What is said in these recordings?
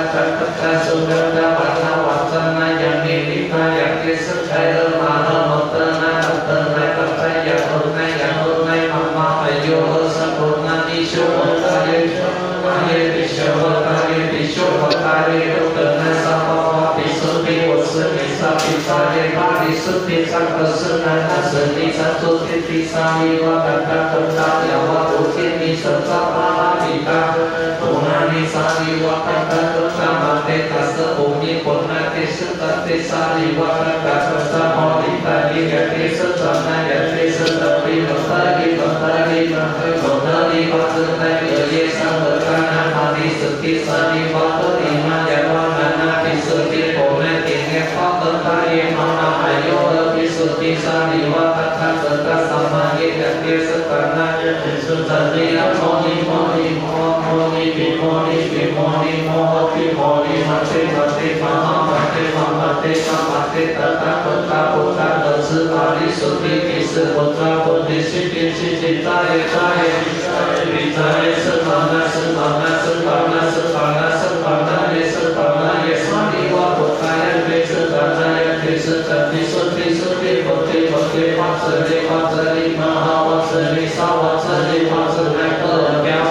ta su đa đa bát na bát ta na yang ni ni ta yang ki sa khai ơ ma na ma ta na ta na ta ta yang ơ na yang ơ na ma ma ayo ơ sa ơ na ni shu ơ ta ye ti shu ơ ta ye ti shu ơ ta ye ơ ta na sa ma ma ti su ti wo su ni sa ti sa ye ma ti su ti sa ka su na na su ni sa su ti ti sa ni wa ta ta ta ta ya wa tu ti ni sa sa ma ma ti ta tu na ni sa ni wa ta ta ta ta ma te ta sa o ni po na te su ta te sa ni wa ta ta ta ta ma ti ta ni ya te su ta na ya te su ta pi ma ta ni ma ta ni ma ma ta ni ma ta ta ni ye sa ma ta na ma ni su ti sa ni wa ta ni ma ya wa na na ti su ti po na ti nghe pháp ta ta ye ma ma ayo ti su ti sa ni wa ta ta ta ta sa ma ye ya te su ta na ya te su ta ni ya mo ni mo ni mo mo ni pi mo ni pi mo ni mo pi mo ni ma te ma te ma ma te ma ma te ma ma te ta ta ta ta po ta ta su pa ri su ti ti su po ta po ti si ti si ti ta ye ri ta ye su pa na su pa na su pa na su pa na su pa na ye su pa na ye sa ni wa po ta ye ve su ta na ye te su ta ti su po ti ma sa ri ma ha wa sa ri sa wa sa ri ma sa na ko piao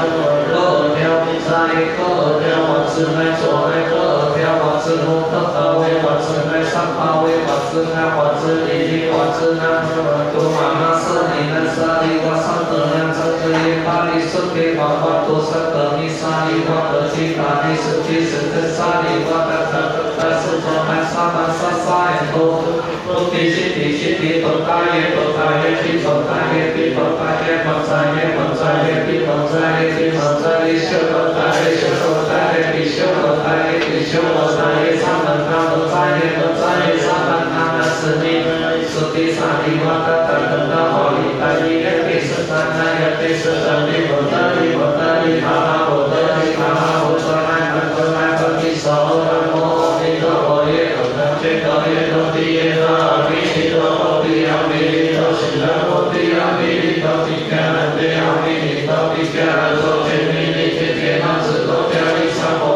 sa ye ko piao wa su na so na ko piao wa su ho ta ta we wa su na sa pa we wa su na wa su ni ni wa su na tu ma na sa ni na sa ri wa sa ta na sa ta ye pa ri su ke wa wa tu sa ta ni sa ri wa ta ti ta ni su ti su ta sa ri wa ta ta ta su ta na sa ye to ti si ti to ta ye ti to ta ye ti to ta ye ma sa ye ti ma sa ye ti ma sa ri shu to ta ye ti shu to ta ye ti shu ma sa ye sa ma ta ye sa ma ta na su ni su ti sa ri wa ta ta ta ho ri ta ye ti su ta na ye ti su ta ni ma ta ni ma ha ho ta ni ma ha ho ta na ti sa ra mo ni do ho ye ta che ta ye do ti ye na ri ni do ti ya mi do si la mo ti ya mi do ti ka na te ya mi do ti ka na do che ni ni che che na su do che ri sa mo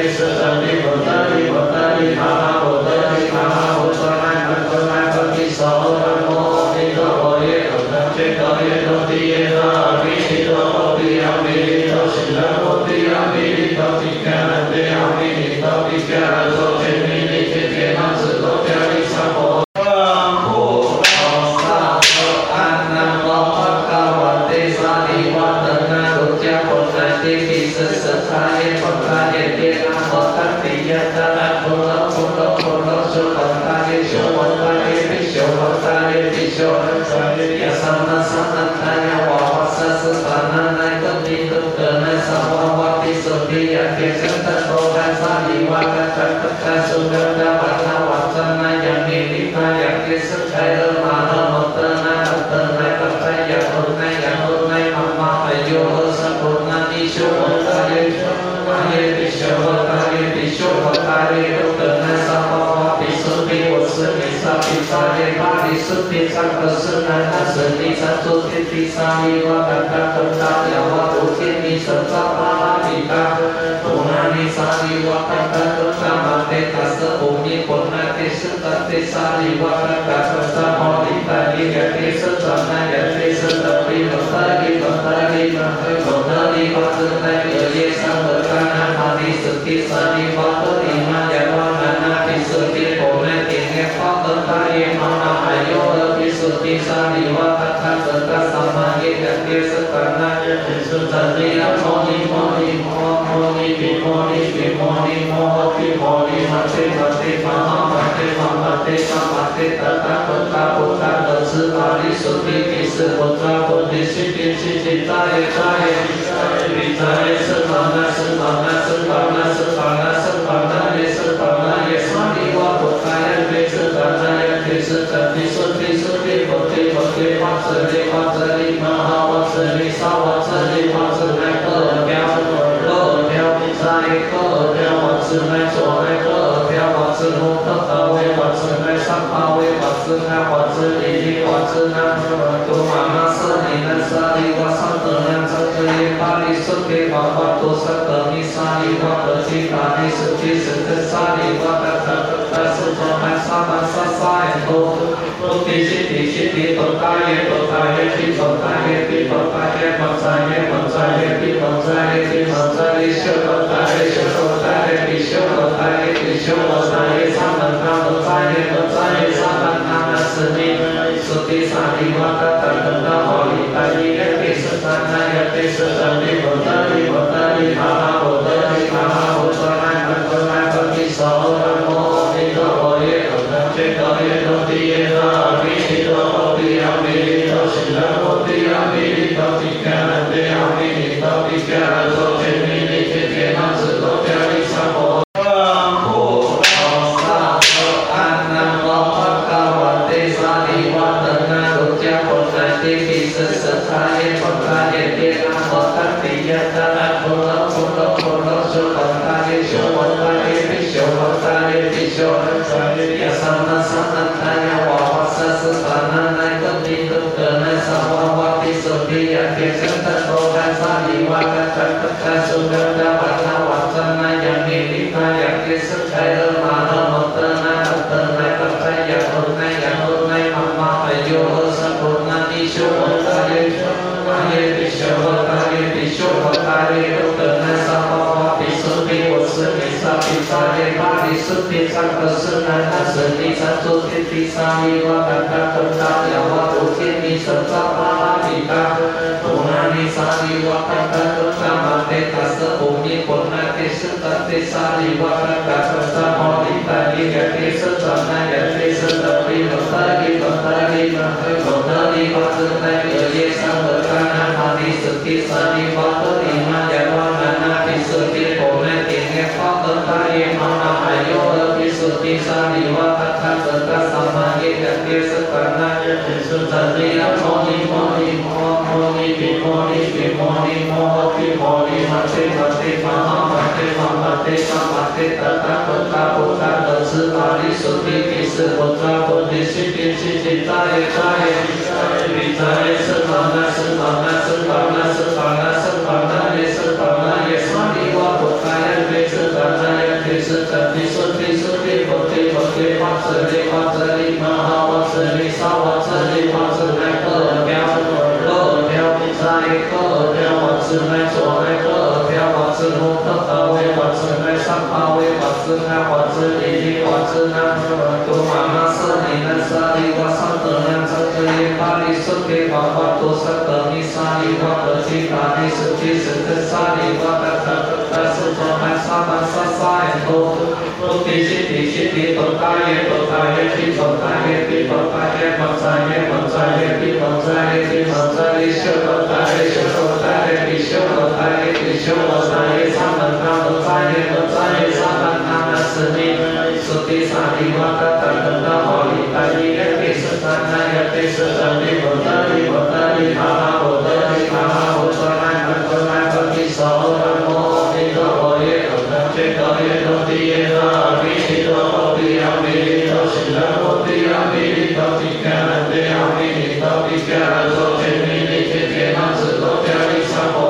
Yes, tất tơ vi vật sư nay sắc ma vi vật sư na vật sư đi đi vật sư na tu ma ma sư ni na sa đi vật sắc tự na sắc tự ni pa đi xuất đi vật vật tu sắc tự ni sa đi vật tự chi ta đi sự chi sự tự sa đi vật tất tất tất sự cho hai sa ban sa sa en tu tu ti tồn tại ye phi tồn tại ye phi tồn tại ye vật sa ye phi tồn tại ye phi tồn tại ye siêu tồn tại ye siêu tồn tại ye phi siêu tồn tại ye phi siêu tồn tại ye sa ban tham tồn tại ye sa ban tham na sư niสุติสาธิวัตตะตันตะหอลิตายิยะติสุตานายะติสุตันติบุตตะลิบุตตะลิภาหะบุตตะลิภาหะบุตตะนายะตุนายะติโสระโมติโตโอเยตุตังเจโตเยโตติเยนะวิหิโตโอปิยะวิหิโตสิลาโอปิยะวิหิโตติกะนะเตยะวิหิโตติกะนะโตเจมินิเจเจนะสุโตเจริสัพโพ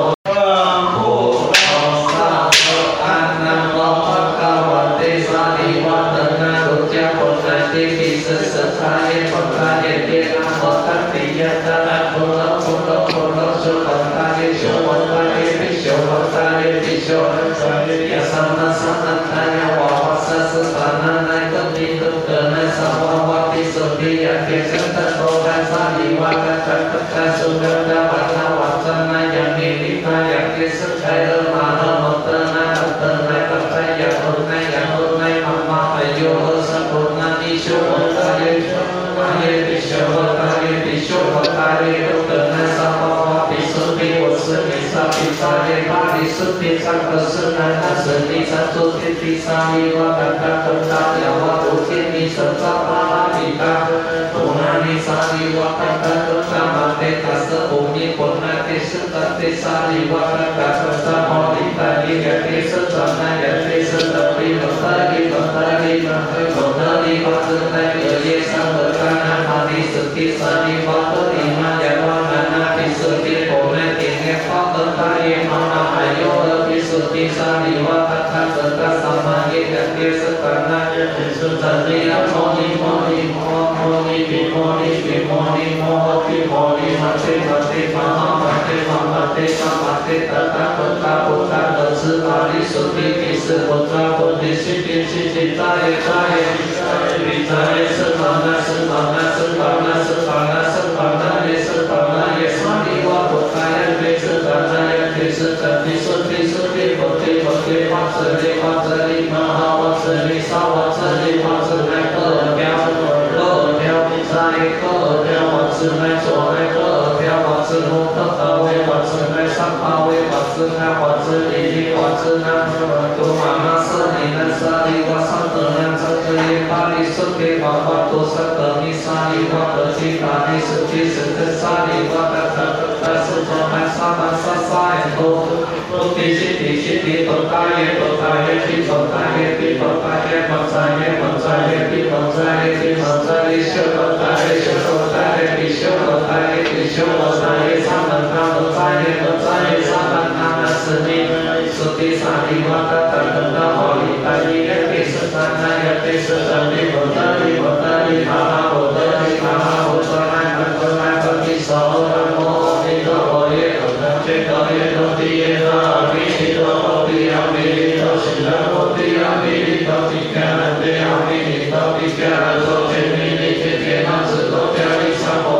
ติปิสัสสะทายะปัฏฐายะเตนะโมตัสติยะตนะโพโลโพโลโพโลสุปัฏฐายะโสปัฏฐายะปิโสปัฏฐายะปิโสยะสัมมาสัมพุทธายะวะวัสสะสุปานะนายตุติตุเตนะสัมภวะติสุติยะเกสันตะโตทัสสะดิวะกัจจตัสสุนันตะวัฏฏะวัฏฏะนายะนิติทายะเกสัจฉัยมานะโมตนะอัตตะนายปัจจัยยะตุนายะตุนายมัมมะปะโยสัพพุนานิโชวัฏฏะเยปิโสวัฏฏะเยปิโสวัฏฏะเยตุเตนะสัมภวะปิสุติวัสสมิสัพพิสาเยปาริสุทธิสังฆสุนันทสันติสันตุทิติสามิวะกัตตะตันตะยาวะอุทิมิสัจจะปาปิตาปุณานิสามิวะกัตตะตันตะมะเตตัสสะปุญญิปุณณติสุตติสามิวะกัตตะตันตะโมติตานิยติสุตตะนายติสุตตะปิโนตะกิโนตะกิมะโนตะนิปัสสะนายเยสัมปะทานามานิสุติสานิวัตติมายะวะนานาปิสุติโภเนติเนปัตตะเยมะนะอโยปิสุติสานิวัตตะสัตตะสัมมาเยกะเตสตะนายติสุตติยะโมนิโมนิโมโมนิปิโมนิปิโมนิโมปิโมนิมัตติมัตติมหามัตติมหาติสัมมัตติตตะพุทธะพุทธะตัสสะปาริสุทธิปิสุพุทธะพุทธิสิติสิติตายะตายะวิตายะสัมมานะสัมมานะสัมมานะสัมมานะสัมมานะเยสัมมานะเยสานิวะพุทธายะเวสัตนายะเวสัตติสุทธิสุทธิพุทธิพุทธิวัสสะวัสสะมหาวัสสะสาวัสสะวัสสะโตแก้วโตแก้วใจโตแก้ววัสสะโสโตแก้ววัสสะโหตตะเววัสสะสัพพะเววัสสะวัสสะอิทิวัสสะตุมานะสนินะสาริวัสสะตนะสัจเยปาริสุทธิภวะตุสัตตนิสาริวัตติตานิสุจิสุตสาริวัตตะตัสสุโตทัสสะปัสสะสายโตตุติสิติตนตายะปิตนตายะปิตนตายะปัจจัยปัจจัยปิตนตายะปิตนตายะโสปัจจัยโสปัจจัยปิโสปัจจัยปิโสปัจจัยสัมปันธะปัจจัยปัจจัยสัมปันธะนัสสมิสุติสาธิวัตตะตันตะหอลิตายิยะติสุตานายะติสุตันติบุตตะลิบุตตะลิภาหะบุตตะลิภาหะบุตตะนายะตุนายะติโสระโมติโตโอเยตุตังเจโตเยโตติเยนะวิหิโตโอปิยะวิหิโตสิลาโอปิยะวิหิโตติกะนะเตยะวิหิโตติกะนะโตเจมินิเจเจนะสุโตเจริสัพโพ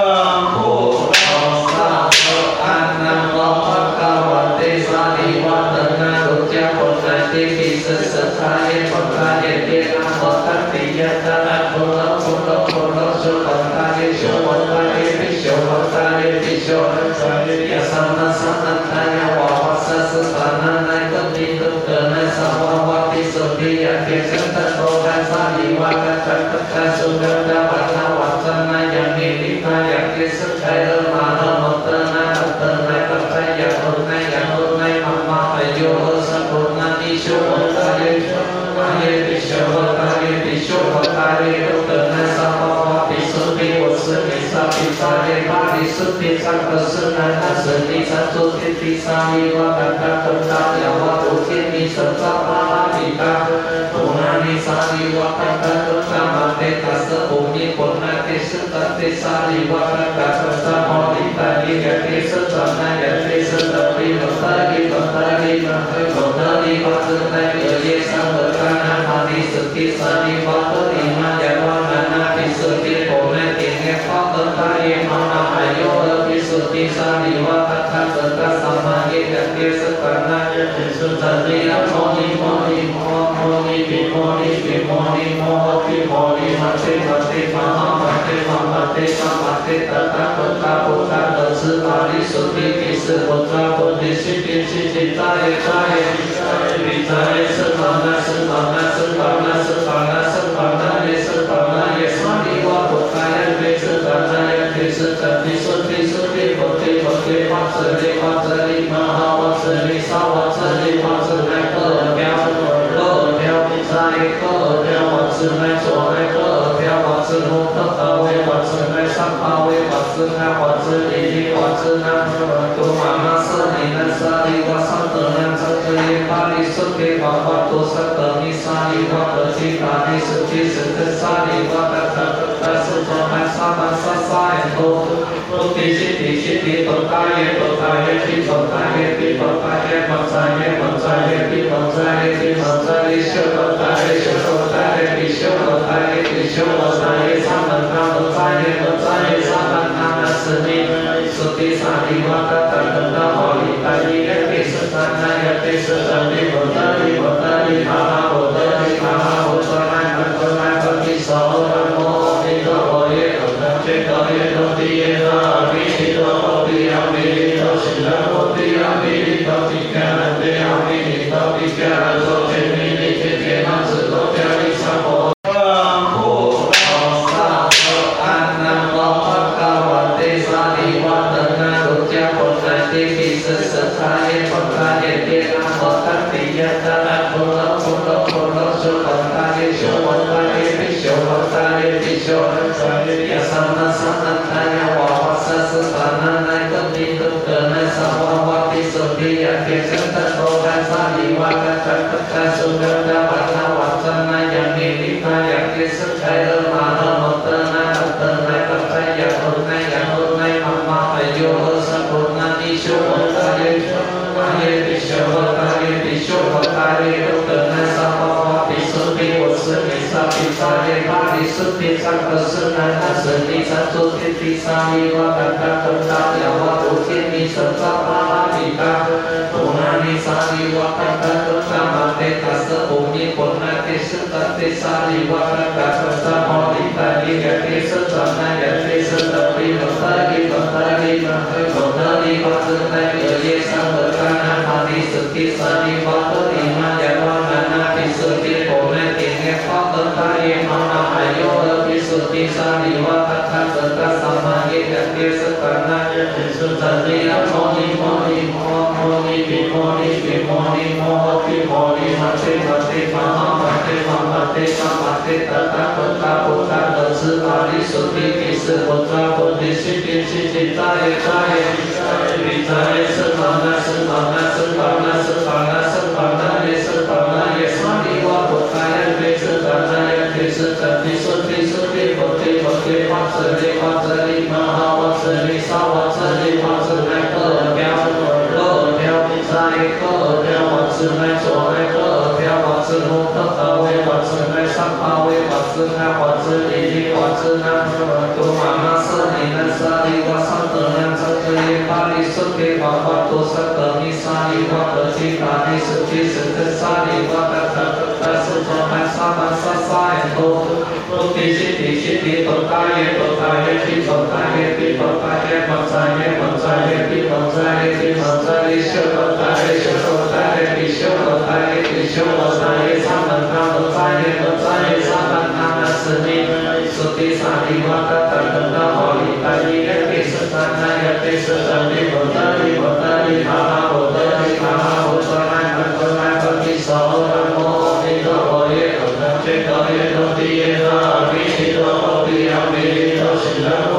ติปิสัสสะทายะปัฏฐายะเตนะโมตัสติยะตนะโพโลโพโลโพโลสุปัฏฐายะโสปัฏฐายะปิโสปัฏฐายะปิโสยะสัมมาสัมพุทธายะวะวัสสะสุปานะนายตุติตุเตนะสัมภวะปิสุติยะเกสันตะโตทัสสะดิวะกัจจตัสสุนันตะวัฏฏะวัฏฏะนายะนิติทายะเกสัจฉัยมานะโมตนะอัตตะนายปัจจัยยะตุนายะตุนายมัมมะปะโยสัพพุนานิโชวัฏฏะเยปิโสวัฏฏะเยปิโสวัฏฏะเยตุเตนะสัมภวะปิสุทธิวัสสมิสัพพิสาเยปาริสุทธิสังฆสุนันทสันติสันตุทิติสามิวะกัตตะตันตะยาวะอุทิมิสัจจะปาปิตาปุณานิสามิวะกัตตะตันตะมะเตตัสสะปุญญิปุณณติสุตติสามิวะกัตตะตันตะโมติตานิยติสุตตะนายติสุตตะปิโนตะกิโนตะกิมะโนตะ đi ba tư tay cửa ye sang bờ ca na ma đi sự ti sa đi ba tư đi ma ya wa na na ti sự ti cổ na ti nghe pháp tấn ta ye ma ma ai yo ti sự ti sa đi wa ta tha bờ ca sa ma ye ya ti sự ca na ye ti sự ta đi na mo ni mo ni mo mo ni pi mo ni pi mo ni mo pi mo ni ma te ma te ma ma te ma ma te ma ma te ta ta bờ ca bồ tát bờ sư ba đi sự ti ti sự bồ tát bồ đi si ti si ti ta ye ta ye vi ta ye sư ba na sư ba na sư ba na sư ba na sư ba na ye sư ba na ye sa đi wa bồ tát ye vi sư ta ta ye vi sư ta ti su ti bồ ti ma sư đi ma ha ma sư đi sa ma sư đi ma sư này cơ theo sa ye cơ theo ma sư này so này cơ theo ma sư hôn tất ta we ma sư này sắc pa we ma sư na ma sư đi ma sư na tu ma na sư ni na sa đi wa sa tu na sa tu ye pa đi su ke ma pa tu sa tu ni sa đi wa tu chi ta ni su chi su te sa đi wa ta ta su cho ma sa ye tu ti si ti tu ta ye pi tu ta ye ma sa ye pi ma sa ye shu tu ta ye pi shu tu ta ye pi shu tu ta ye sa man ta tu ta ye sa man ta na su ni su ti sa di wa ta ta ho li ta ye pi su ta na ye pi su ta ni bo ta ni ma ha bo ta ni ma ha bo ta na ti sa ho na mo ni do ho ye ta che ta ye do ti ye na vi ni do ho ti ya vi ni do si la ho ti ya vi ni do ti ka na te ya vi ni do ti ka na do che ni ni che che na su do cha ni sa ho Hãy subscribe cho kênh Ghiền Mì Gõ để không bỏ lỡ những video hấp dẫn.